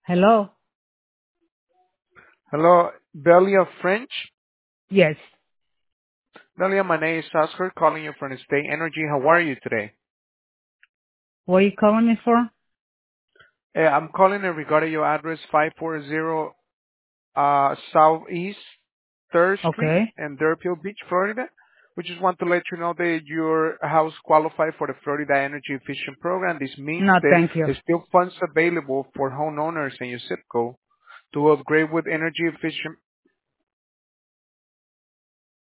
Hello? Hello, Belia French. Yes. Belia, my name is Oscar, calling you from State Energy. How are you today? What are you calling me for? I'm calling in regarding your address 540 Southeast 3rd Street Okay. in Deerfield Beach, Florida. We just want to let you know that your house qualifies for the Florida Energy Efficient Program. This means No, that thank you. there's still funds available for homeowners in your zip code to upgrade with energy efficient